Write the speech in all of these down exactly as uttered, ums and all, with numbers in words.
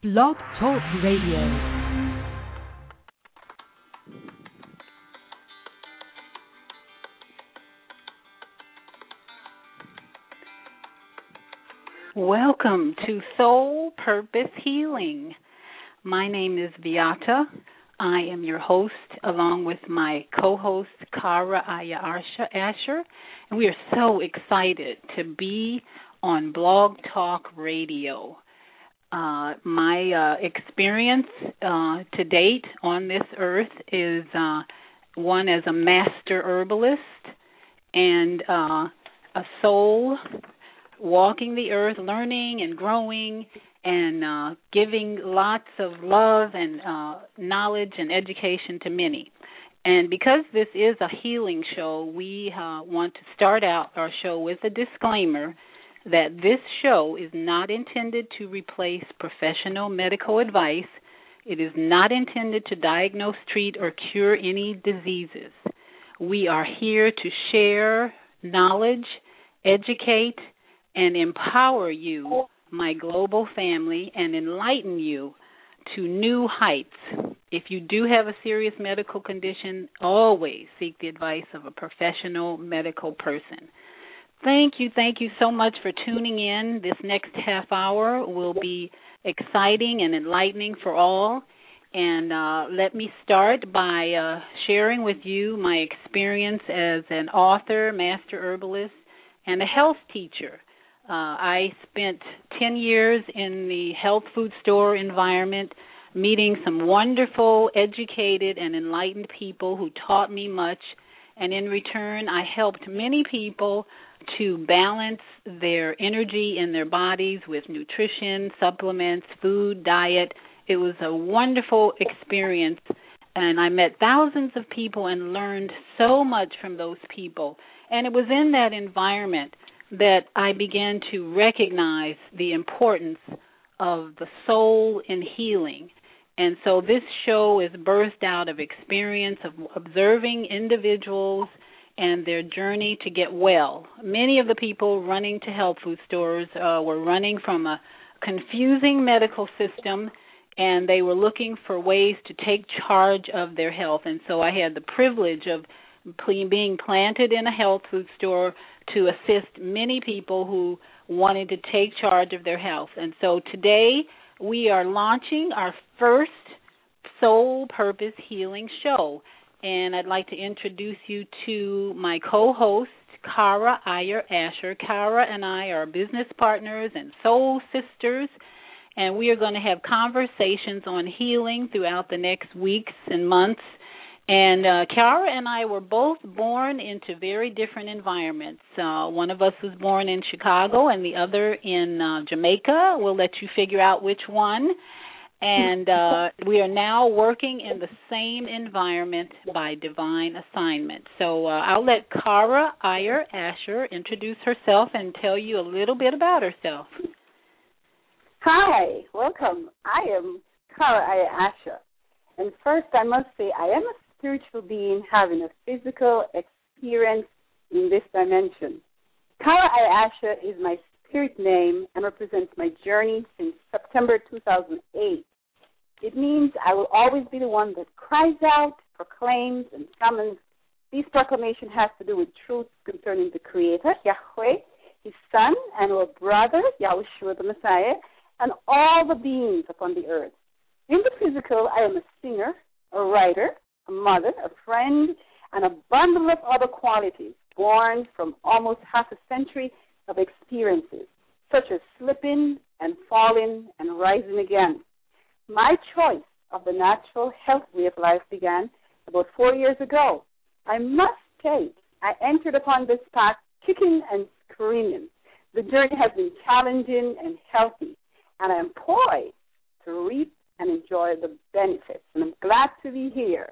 Blog Talk Radio. Welcome to Soul Purpose Healing. My name is Beata. I am your host, along with my co-host, Kara Aya Asher, and we are so excited to be on Blog Talk Radio. Uh, my uh, experience uh, to date on this earth is uh, one as a master herbalist and uh, a soul walking the earth, learning and growing and uh, giving lots of love and uh, knowledge and education to many. And because this is a healing show, we uh, want to start out our show with a disclaimer that this show is not intended to replace professional medical advice. It is not intended to diagnose, treat, or cure any diseases. We are here to share knowledge, educate, and empower you, my global family, and enlighten you to new heights. If you do have a serious medical condition, always seek the advice of a professional medical person. Thank you, thank you so much for tuning in. This next half hour will be exciting and enlightening for all. And uh, let me start by uh, sharing with you my experience as an author, master herbalist, and a health teacher. Uh, I spent ten years in the health food store environment, meeting some wonderful, educated, and enlightened people who taught me much. And in return, I helped many people to balance their energy in their bodies with nutrition, supplements, food, diet. It was a wonderful experience, and I met thousands of people and learned so much from those people. And it was in that environment that I began to recognize the importance of the soul in healing. And so this show is birthed out of experience of observing individuals and their journey to get well. Many of the people running to health food stores uh, were running from a confusing medical system, and they were looking for ways to take charge of their health. And so I had the privilege of being planted in a health food store to assist many people who wanted to take charge of their health. And so today we are launching our first Soul Purpose Healing show. And I'd like to introduce you to my co-host, Kara Aya Asher. Kara and I are business partners and soul sisters, and we are going to have conversations on healing throughout the next weeks and months. And uh, Kara and I were both born into very different environments. Uh, one of us was born in Chicago and the other in uh, Jamaica. We'll let you figure out which one. And uh, we are now working in the same environment by divine assignment. So uh, I'll let Kara Aya Asher introduce herself and tell you a little bit about herself. Hi, welcome. I am Kara Aya Asher. And first I must say I am a spiritual being having a physical experience in this dimension. Kara Aya Asher is my spirit name and represents my journey since September two thousand eight. It means I will always be the one that cries out, proclaims, and summons. This proclamation has to do with truth concerning the Creator, Yahweh, His Son, and our brother, Yahushua the Messiah, and all the beings upon the earth. In the physical, I am a singer, a writer, a mother, a friend, and a bundle of other qualities born from almost half a century of experiences, such as slipping and falling and rising again. My choice of the natural health way of life began about four years ago. I must say, I entered upon this path kicking and screaming. The journey has been challenging and healthy, and I am poised to reap and enjoy the benefits, and I'm glad to be here.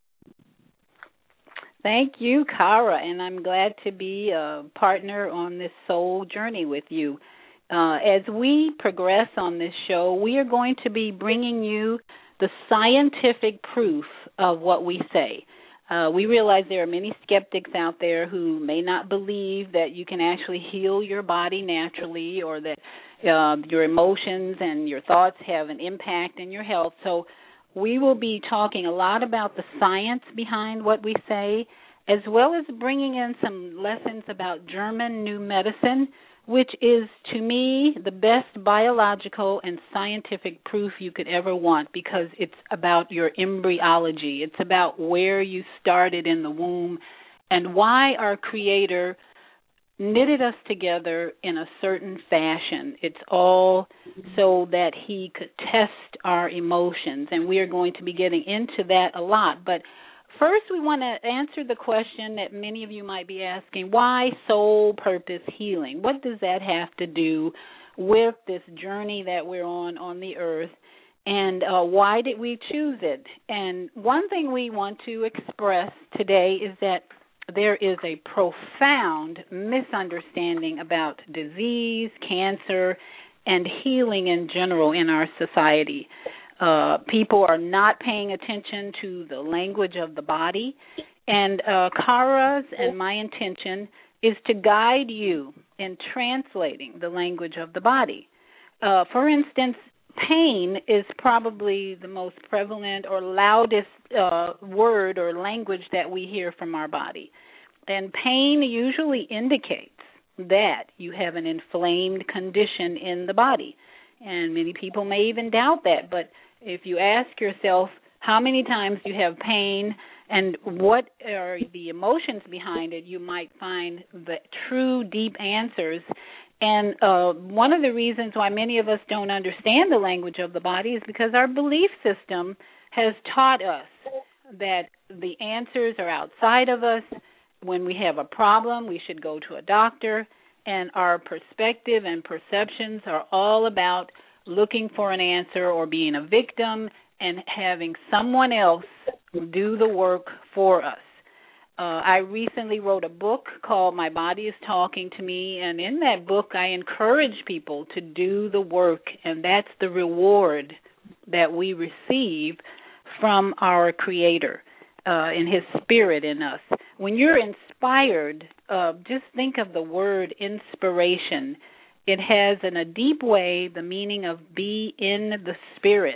Thank you, Kara, and I'm glad to be a partner on this soul journey with you. Uh, as we progress on this show, we are going to be bringing you the scientific proof of what we say. Uh, we realize there are many skeptics out there who may not believe that you can actually heal your body naturally, or that uh, your emotions and your thoughts have an impact in your health. So we will be talking a lot about the science behind what we say, as well as bringing in some lessons about German New Medicine, which is, to me, the best biological and scientific proof you could ever want, because it's about your embryology. It's about where you started in the womb and why our Creator knitted us together in a certain fashion. It's all so that He could test our emotions, and we are going to be getting into that a lot. But first, we want to answer the question that many of you might be asking: why soul purpose healing? What does that have to do with this journey that we're on on the earth, and uh, why did we choose it? And one thing we want to express today is that there is a profound misunderstanding about disease, cancer, and healing in general in our society. Uh, people are not paying attention to the language of the body, and uh, Kara's and my intention is to guide you in translating the language of the body. Uh, for instance, pain is probably the most prevalent or loudest uh, word or language that we hear from our body. And pain usually indicates that you have an inflamed condition in the body. And many people may even doubt that, but if you ask yourself how many times you have pain and what are the emotions behind it, you might find the true deep answers. And uh, one of the reasons why many of us don't understand the language of the body is because our belief system has taught us that the answers are outside of us. When we have a problem, we should go to a doctor, and our perspective and perceptions are all about looking for an answer or being a victim and having someone else do the work for us. Uh, I recently wrote a book called My Body is Talking to Me, and in that book I encourage people to do the work, and that's the reward that we receive from our Creator uh, in His Spirit in us. When you're inspired, uh, just think of the word inspiration. It has in a deep way the meaning of be in the Spirit,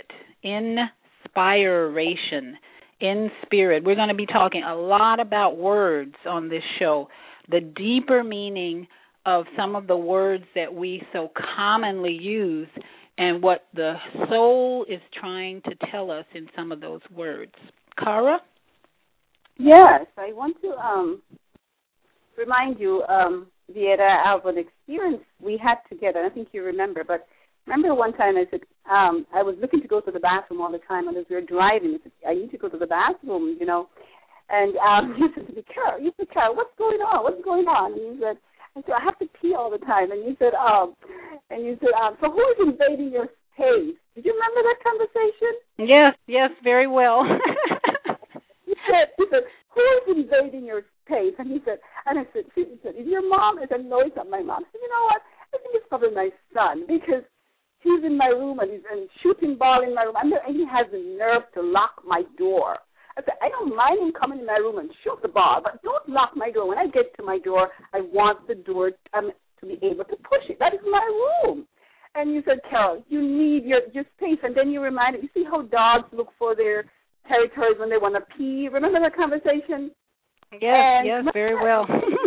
inspiration. In spirit. We're going to be talking a lot about words on this show, the deeper meaning of some of the words that we so commonly use and what the soul is trying to tell us in some of those words. Kara? Yes, I want to um, remind you, um, Vieta, of an experience we had together. I think you remember, but remember one time I said, um, I was looking to go to the bathroom all the time, and as we were driving, I said, I need to go to the bathroom, you know. And um, you said to me, Carol, you said, Carol, what's going on? What's going on? And you said, I said, I have to pee all the time. And you said, um, and you said, um, so who is invading your space? Did you remember that conversation? Yes, yes, very well. He said, he said, who is invading your space? And he said, and I said, he said, is your mom? I said, no, it's not my mom. I said, you know what? I think it's probably my son, because he's in my room and he's and shooting ball in my room, and he has the nerve to lock my door. I said, I don't mind him coming in my room and shoot the ball, but don't lock my door. When I get to my door, I want the door um, to be able to push it. That is my room. And you said, Carol, you need your, your space. And then you reminded, you see how dogs look for their territories when they want to pee? Remember that conversation? Yes, and yes, very well.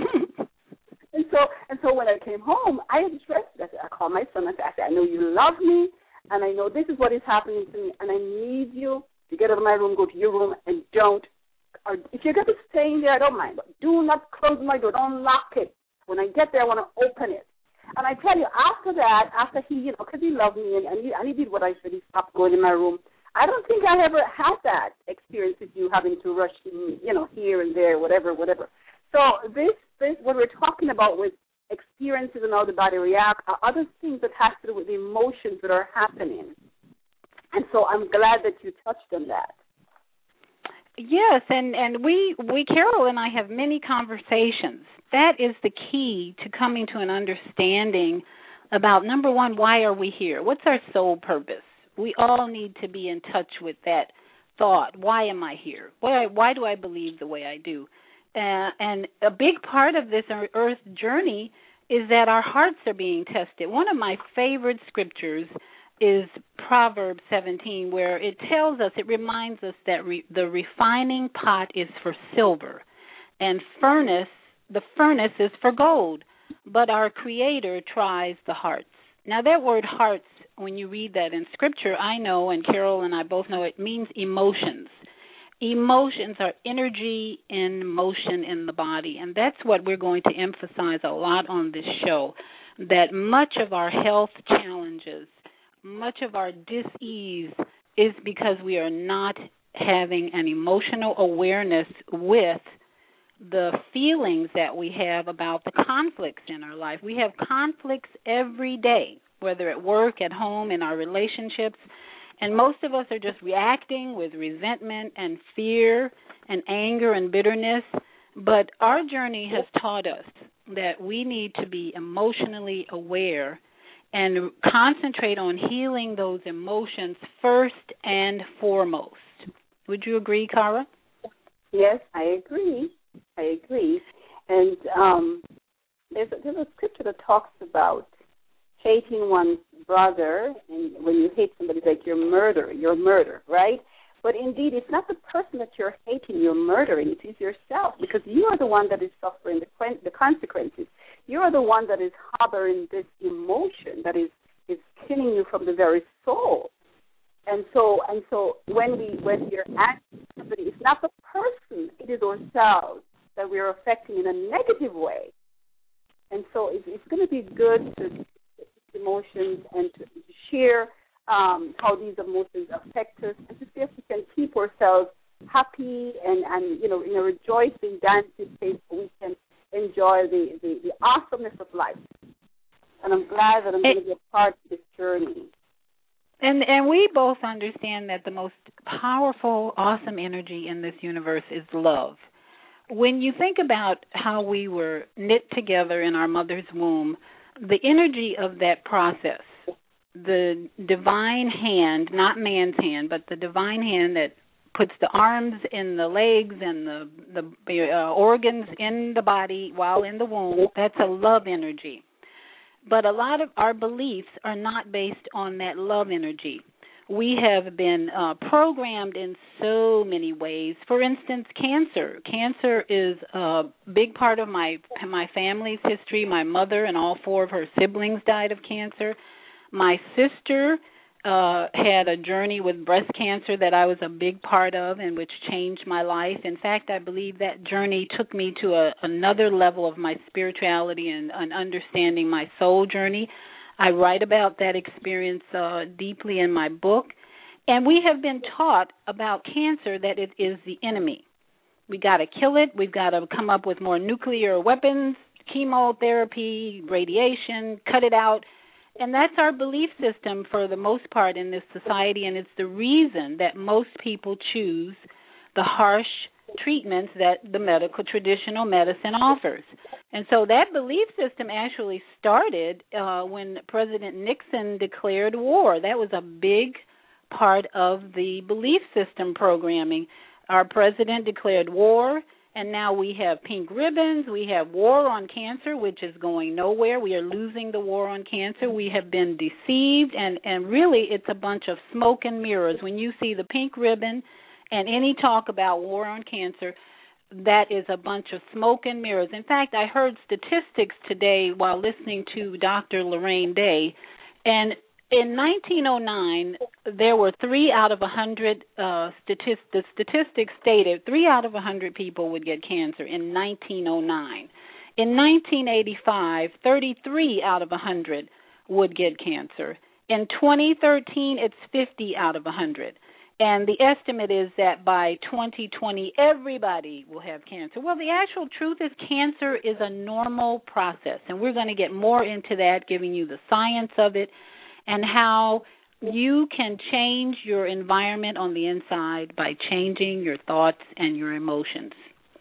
And so, and so when I came home, I expressed that. I called my son and I said, I know you love me, and I know this is what is happening to me, and I need you to get out of my room, go to your room, and don't, or if you're going to stay in there, I don't mind, but do not close my door. Don't lock it. When I get there, I want to open it. And I tell you, after that, after he, you know, because he loved me, and, and, he, and he did what I said, he stopped going in my room. I don't think I ever had that experience with you having to rush, you know, here and there, whatever, whatever. So this, this, what we're talking about with experiences and how the body reacts are other things that have to do with the emotions that are happening. And so I'm glad that you touched on that. Yes, and, and we, we, Carol and I have many conversations. That is the key to coming to an understanding about, number one, why are we here? What's our soul purpose? We all need to be in touch with that thought. Why am I here? Why, why do I believe the way I do? Uh, and a big part of this earth journey is that our hearts are being tested. One of my favorite scriptures is Proverbs seventeen, where it tells us, it reminds us that re, the refining pot is for silver, and furnace, the furnace is for gold, but our Creator tries the hearts. Now, that word hearts, when you read that in Scripture, I know, and Carol and I both know, it means emotions. Emotions are energy in motion in the body, and that's what we're going to emphasize a lot on this show, that much of our health challenges, much of our dis-ease is because we are not having an emotional awareness with the feelings that we have about the conflicts in our life. We have conflicts every day, whether at work, at home, in our relationships, and most of us are just reacting with resentment and fear and anger and bitterness. But our journey has taught us that we need to be emotionally aware and concentrate on healing those emotions first and foremost. Would you agree, Cara? Yes, I agree. I agree. And um, there's, a, there's a scripture that talks about hating one's brother, and when you hate somebody, it's like you're murder, you're murder, right? But indeed, it's not the person that you're hating, you're murdering. It is yourself, because you are the one that is suffering the, the consequences. You are the one that is harboring this emotion that is, is killing you from the very soul. And so, and so, when we when we're asking somebody, it's not the person; it is ourselves that we are affecting in a negative way. And so, it's, it's going to be good to emotions and to, to share um, how these emotions affect us, and to see if we can keep ourselves happy and, and you know, in a rejoicing, dancing state, so we can enjoy the, the, the awesomeness of life. And I'm glad that I'm going to be a part of this journey. And and we both understand that the most powerful, awesome energy in this universe is love. When you think about how we were knit together in our mother's womb, the energy of that process, the divine hand, not man's hand, but the divine hand that puts the arms in the legs and the, the uh, organs in the body while in the womb, that's a love energy. But a lot of our beliefs are not based on that love energy. We have been uh, programmed in so many ways. For instance, cancer. Cancer is a big part of my my family's history. My mother and all four of her siblings died of cancer. My sister uh, had a journey with breast cancer that I was a big part of and which changed my life. In fact, I believe that journey took me to a, another level of my spirituality and, and understanding my soul journey. I write about that experience uh, deeply in my book. And we have been taught about cancer that it is the enemy. We got to kill it. We've got to come up with more nuclear weapons, chemotherapy, radiation, cut it out. And that's our belief system for the most part in this society, and it's the reason that most people choose the harsh treatments that the medical traditional medicine offers. And so that belief system actually started uh, when President Nixon declared war. That was a big part of the belief system programming. Our president declared war, and now we have pink ribbons. We have war on cancer, which is going nowhere. We are losing the war on cancer. We have been deceived, and, and really it's a bunch of smoke and mirrors. When you see the pink ribbon and any talk about war on cancer, that is a bunch of smoke and mirrors. In fact, I heard statistics today while listening to Doctor Lorraine Day, and in nineteen oh nine, there were three out of a hundred, uh, statist- the statistics stated three out of a hundred people would get cancer in nineteen oh nine. In nineteen eighty-five, thirty-three out of a hundred would get cancer. In twenty thirteen, it's fifty out of a hundred. And the estimate is that by twenty twenty, everybody will have cancer. Well, the actual truth is cancer is a normal process, and we're going to get more into that, giving you the science of it and how you can change your environment on the inside by changing your thoughts and your emotions.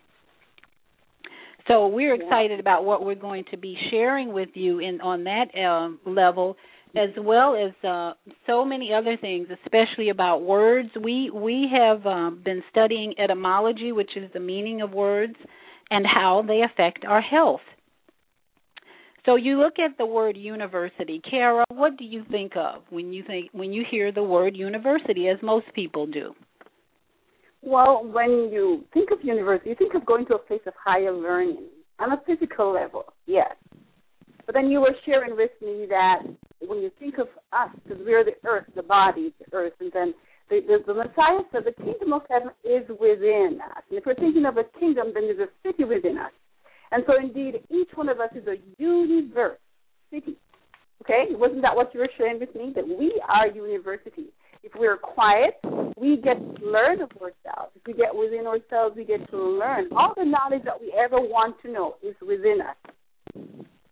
So we're excited about what we're going to be sharing with you in on that uh, level, as well as uh, so many other things, especially about words. We we have uh, been studying etymology, which is the meaning of words, and how they affect our health. So you look at the word university. Kara, what do you think of when you think when you hear the word university, as most people do? Well, when you think of university, you think of going to a place of higher learning on a physical level, yes. But then you were sharing with me that when you think of us, because we're the earth, the body, the earth, and then the, the, the Messiah said the kingdom of heaven is within us. And if we're thinking of a kingdom, then there's a city within us. And so, indeed, each one of us is a universe city. Okay? Wasn't that what you were sharing with me? That we are university. If we're quiet, we get to learn of ourselves. If we get within ourselves, we get to learn. All the knowledge that we ever want to know is within us.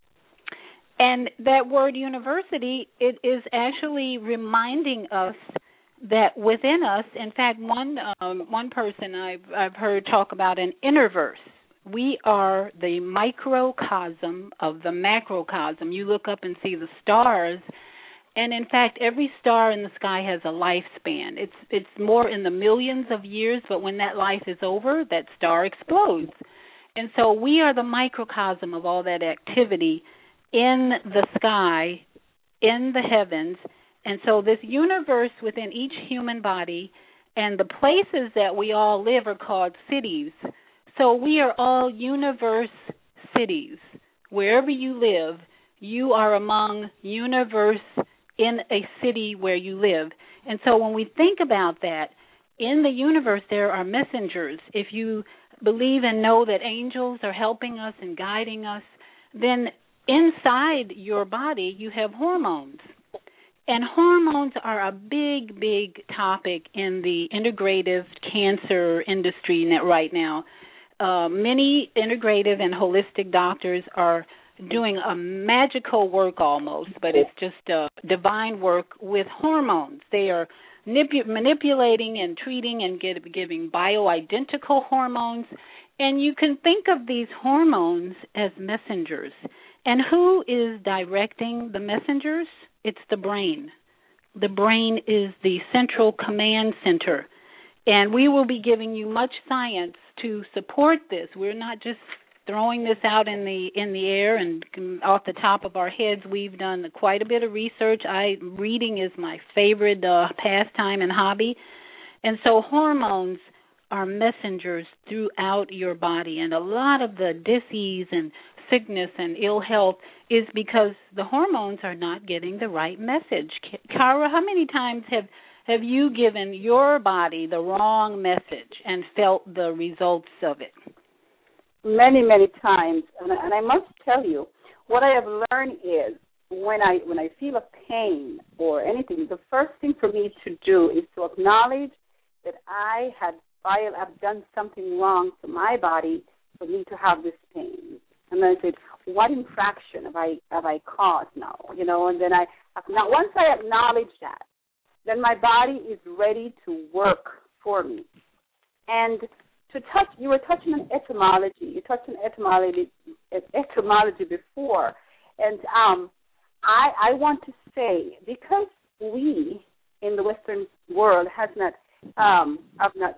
And that word university, it is actually reminding us that within us, in fact, one um, one person I've, I've heard talk about an innerverse. We are the microcosm of the macrocosm. You look up and see the stars, and in fact, every star in the sky has a lifespan. It's it's more in the millions of years, but when that life is over, that star explodes. And so we are the microcosm of all that activity in the sky, in the heavens. And so this universe within each human body and the places that we all live are called cities. So we are all universe cities. Wherever you live, you are among universe in a city where you live. And so when we think about that, in the universe there are messengers. If you believe and know that angels are helping us and guiding us, then inside your body you have hormones. And hormones are a big, big topic in the integrative cancer industry right now. Uh, many integrative and holistic doctors are doing a magical work almost, but it's just uh, divine work with hormones. They are manip- manipulating and treating and get, giving bioidentical hormones. And you can think of these hormones as messengers. And who is directing the messengers? It's the brain. The brain is the central command center. And we will be giving you much science to support this. We're not just throwing this out in the in the air and off the top of our heads. We've done quite a bit of research. I reading is my favorite uh, pastime and hobby. And so hormones are messengers throughout your body. And a lot of the disease and sickness and ill health is because the hormones are not getting the right message. Kara, how many times have Have you given your body the wrong message and felt the results of it? Many, many times. And, and I must tell you, what I have learned is when I when I feel a pain or anything, the first thing for me to do is to acknowledge that I had I have done something wrong to my body for me to have this pain. And then I said, what infraction have I have I caused now? You know, and then I now once I acknowledge that, then my body is ready to work for me. And to touch, you were touching on etymology. You touched on etymology, etymology before, and um, I, I want to say because we in the Western world has not, um, have not,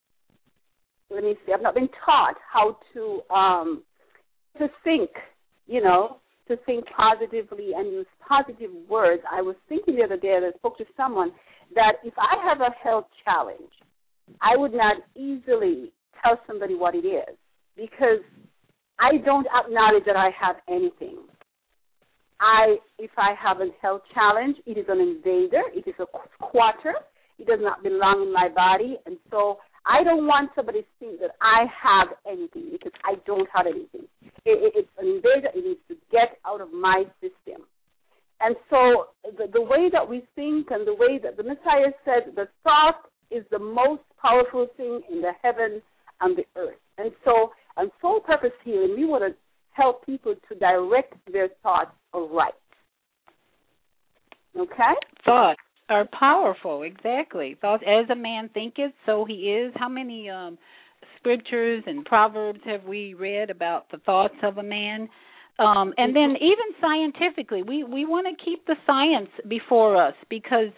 let me see, have not been taught how to um, to think, you know, to think positively and use positive words. I was thinking the other day that I spoke to someone that if I have a health challenge, I would not easily tell somebody what it is because I don't acknowledge that I have anything. I, if I have a health challenge, it is an invader, it is a squatter, it does not belong in my body, and so I don't want somebody to think that I have anything because I don't have anything. It, it, it's an invader. It needs to get out of my system. And so the, the way that we think and the way that the Messiah said, the thought is the most powerful thing in the heavens and the earth. And so on Soul Purpose Healing, we want to help people to direct their thoughts aright. Okay? Thoughts are powerful, exactly. Thoughts, as a man thinketh, so he is. How many um, scriptures and proverbs have we read about the thoughts of a man? Um, and then even scientifically, we, we want to keep the science before us because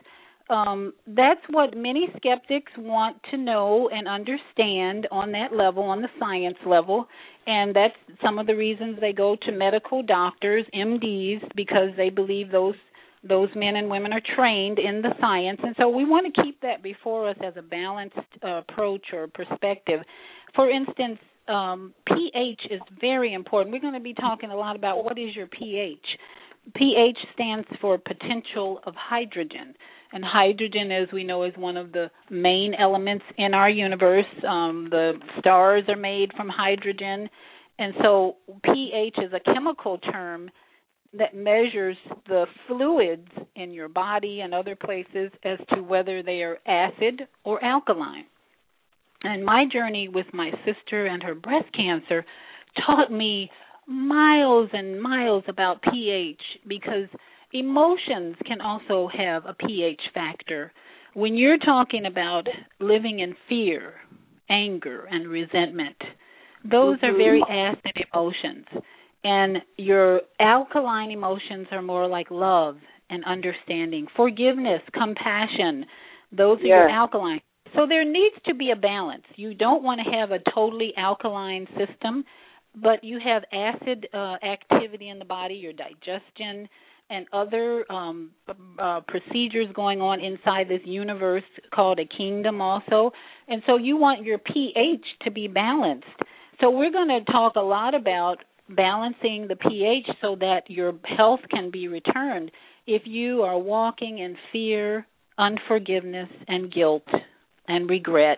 um, that's what many skeptics want to know and understand on that level, on the science level, and that's some of the reasons they go to medical doctors, M Ds, because they believe those those men and women are trained in the science, and so we want to keep that before us as a balanced uh, approach or perspective. For instance, um, pH is very important. We're going to be talking a lot about what is your pH. pH stands for potential of hydrogen, and hydrogen, as we know, is one of the main elements in our universe. Um, the stars are made from hydrogen, and so pH is a chemical term that measures the fluids in your body and other places as to whether they are acid or alkaline. And my journey with my sister and her breast cancer taught me miles and miles about pH, because emotions can also have a pH factor. When you're talking about living in fear, anger, and resentment, those mm-hmm. are very acid emotions. And your alkaline emotions are more like love and understanding, forgiveness, compassion. Those are yes. your alkaline. So there needs to be a balance. You don't want to have a totally alkaline system, but you have acid uh, activity in the body, your digestion, and other um, uh, procedures going on inside this universe called a kingdom also. And so you want your pH to be balanced. So we're going to talk a lot about balancing the pH so that your health can be returned. If you are walking in fear, unforgiveness, and guilt and regret,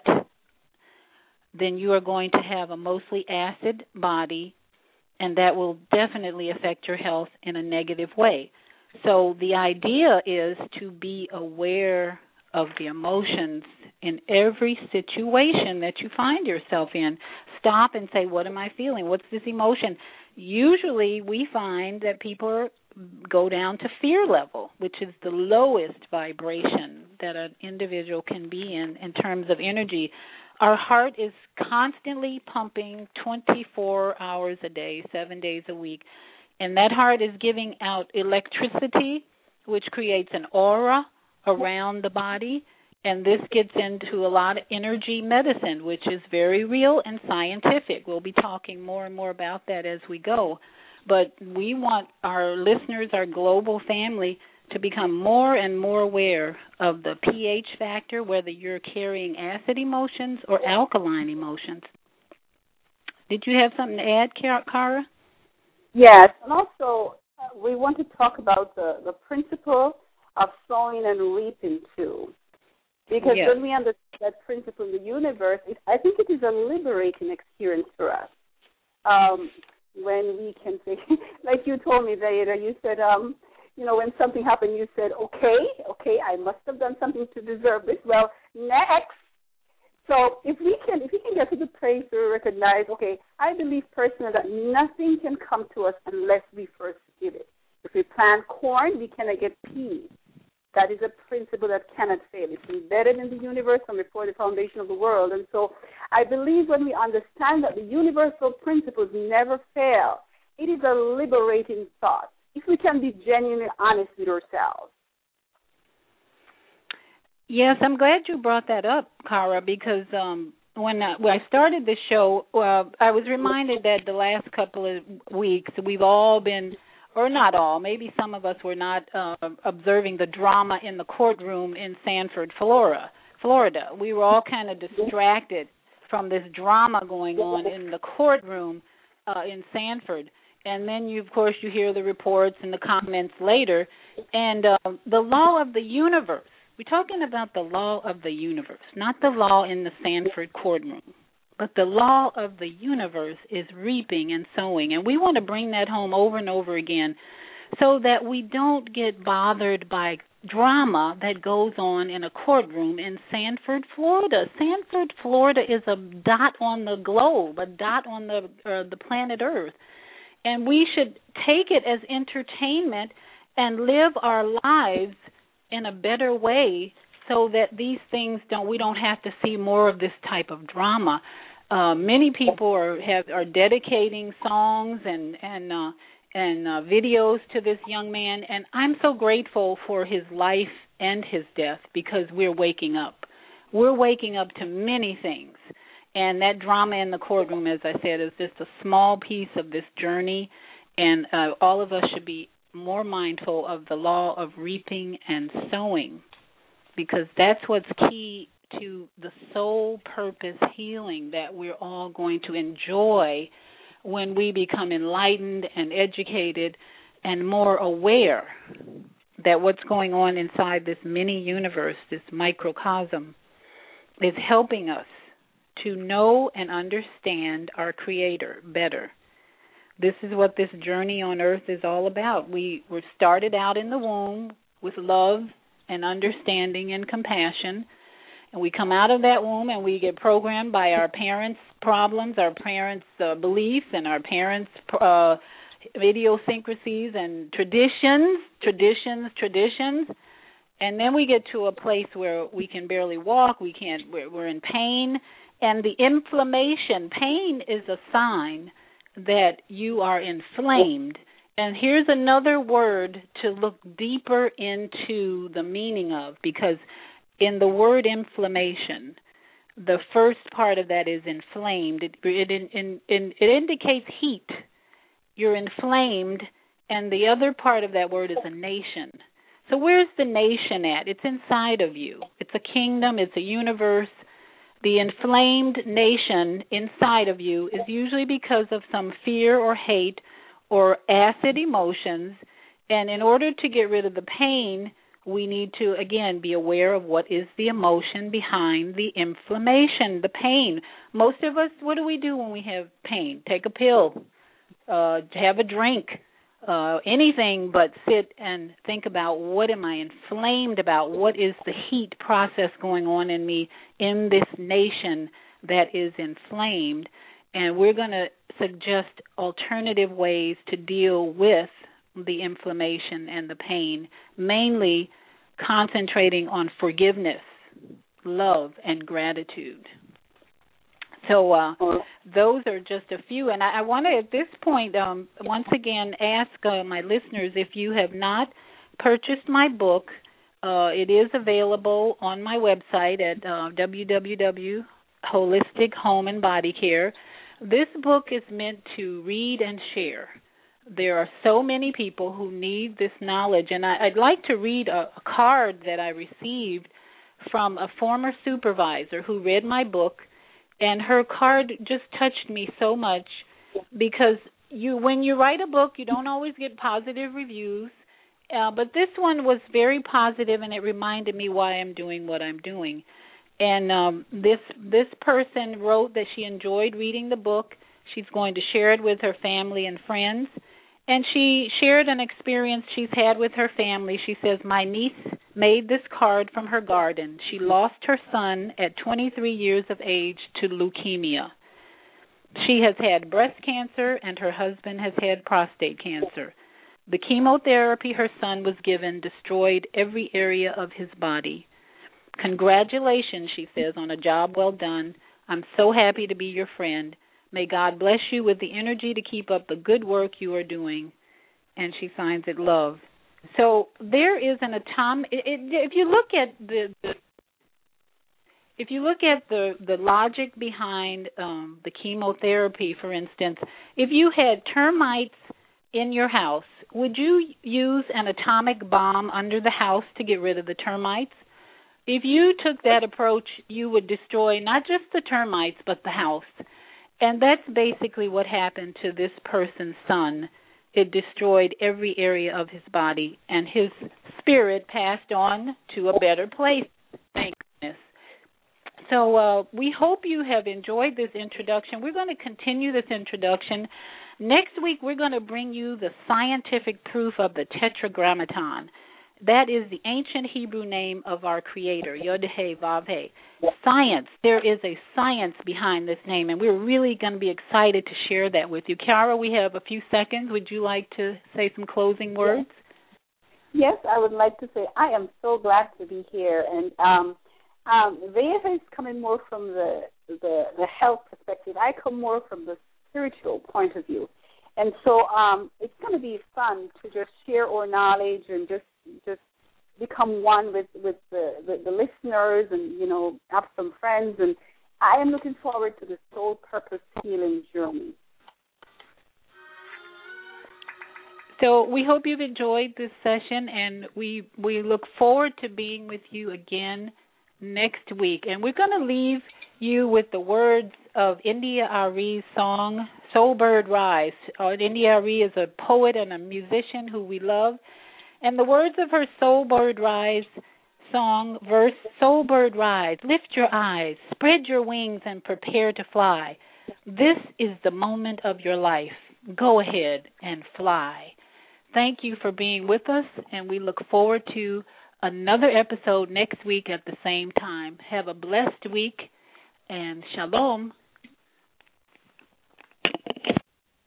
then you are going to have a mostly acid body, and that will definitely affect your health in a negative way. So the idea is to be aware of the emotions in every situation that you find yourself in. Stop and say, what am I feeling? What's this emotion? Usually we find that people go down to fear level, which is the lowest vibration that an individual can be in in terms of energy. Our heart is constantly pumping twenty-four hours a day, seven days a week, and that heart is giving out electricity, which creates an aura around the body, and this gets into a lot of energy medicine, which is very real and scientific. We'll be talking more and more about that as we go. But we want our listeners, our global family, to become more and more aware of the pH factor, whether you're carrying acid emotions or alkaline emotions. Did you have something to add, Cara? Yes, and also uh, we want to talk about the, the principle of sowing and reaping too. Because yes. when we understand that principle in the universe, it, I think it is a liberating experience for us. Um, when we can say, like you told me, Veda, you said, um, you know, when something happened, you said, okay, okay, I must have done something to deserve this. Well, next. So if we can, if we can get to the place where we recognize, okay, I believe personally that nothing can come to us unless we first give it. If we plant corn, we cannot get peas. That is a principle that cannot fail. It's embedded in the universe from before the foundation of the world. And so I believe when we understand that the universal principles never fail, it is a liberating thought, if we can be genuinely honest with ourselves. Yes, I'm glad you brought that up, Cara, because um, when, I, when I started this show, uh, I was reminded that the last couple of weeks we've all been, or not all, maybe some of us were not uh, observing the drama in the courtroom in Sanford, Florida. Florida. We were all kind of distracted from this drama going on in the courtroom uh, in Sanford. And then, you, of course, you hear the reports and the comments later. And uh, the law of the universe, we're talking about the law of the universe, not the law in the Sanford courtroom. But the law of the universe is reaping and sowing. And we want to bring that home over and over again so that we don't get bothered by drama that goes on in a courtroom in Sanford, Florida. Sanford, Florida is a dot on the globe, a dot on the uh, the planet Earth. And we should take it as entertainment and live our lives in a better way so that these things don't, we don't have to see more of this type of drama. Uh, many people are have are dedicating songs and and uh, and uh, videos to this young man, and I'm so grateful for his life and his death because we're waking up. We're waking up to many things, and that drama in the courtroom, as I said, is just a small piece of this journey, and uh, all of us should be more mindful of the law of reaping and sowing, because that's what's key to the soul purpose healing that we're all going to enjoy when we become enlightened and educated and more aware that what's going on inside this mini universe, this microcosm, is helping us to know and understand our Creator better. This is what this journey on earth is all about. We were started out in the womb with love and understanding and compassion, and we come out of that womb and we get programmed by our parents' problems, our parents' uh, beliefs, and our parents' uh, idiosyncrasies and traditions, traditions, traditions. And then we get to a place where we can barely walk, we can't, we're, we're in pain, and the inflammation, pain is a sign that you are inflamed. And here's another word to look deeper into the meaning of, because in the word inflammation, the first part of that is inflamed. It, it, it, it, it indicates heat. You're inflamed, and the other part of that word is a nation. So where's the nation at? It's inside of you. It's a kingdom. It's a universe. The inflamed nation inside of you is usually because of some fear or hate or acid emotions, and in order to get rid of the pain, we need to, again, be aware of what is the emotion behind the inflammation, the pain. Most of us, what do we do when we have pain? Take a pill, uh, have a drink, uh, anything but sit and think about what am I inflamed about, what is the heat process going on in me in this nation that is inflamed. And we're going to suggest alternative ways to deal with the inflammation and the pain, mainly concentrating on forgiveness, love, and gratitude. So uh, those are just a few. And I, I want to, at this point, um, once again, ask uh, my listeners, if you have not purchased my book, uh, it is available on my website at uh, w w w dot holistic home and body care. This book is meant to read and share. There are so many people who need this knowledge, and I, I'd like to read a, a card that I received from a former supervisor who read my book, and her card just touched me so much, because you, when you write a book, you don't always get positive reviews, uh, but this one was very positive, and it reminded me why I'm doing what I'm doing. And um, this this person wrote that she enjoyed reading the book. She's going to share it with her family and friends. And she shared an experience she's had with her family. She says, my niece made this card from her garden. She lost her son at twenty-three years of age to leukemia. She has had breast cancer, and her husband has had prostate cancer. The chemotherapy her son was given destroyed every area of his body. Congratulations, she says, on a job well done. I'm so happy to be your friend. May God bless you with the energy to keep up the good work you are doing. And she signs it love. So there is an atomic. It, it, if you look at the, the if you look at the the logic behind um, the chemotherapy, for instance, if you had termites in your house, would you use an atomic bomb under the house to get rid of the termites? If you took that approach, you would destroy not just the termites, but the house. And that's basically what happened to this person's son. It destroyed every area of his body, and his spirit passed on to a better place, thank goodness. So uh, we hope you have enjoyed this introduction. We're going to continue this introduction. Next week, we're going to bring you the scientific proof of the Tetragrammaton. That is the ancient Hebrew name of our Creator, Yod-Heh Vav-Heh. Science. There is a science behind this name, and we're really going to be excited to share that with you. Kara, we have a few seconds. Would you like to say some closing words? Yes, I would like to say I am so glad to be here. And um, um, Veda is coming more from the, the, the health perspective. I come more from the spiritual point of view. And so um, it's going to be fun to just share our knowledge and just just become one with, with the, the, the listeners and, you know, have some friends. And I am looking forward to the Soul Purpose Healing journey. So we hope you've enjoyed this session, and we we look forward to being with you again next week. And we're going to leave you with the words of India Arie's song, Soul Bird Rise. Uh, India Arie is a poet and a musician who we love. And the words of her Soul Bird Rise song, verse, Soul Bird Rise, lift your eyes, spread your wings, and prepare to fly. This is the moment of your life. Go ahead and fly. Thank you for being with us, and we look forward to another episode next week at the same time. Have a blessed week, and shalom.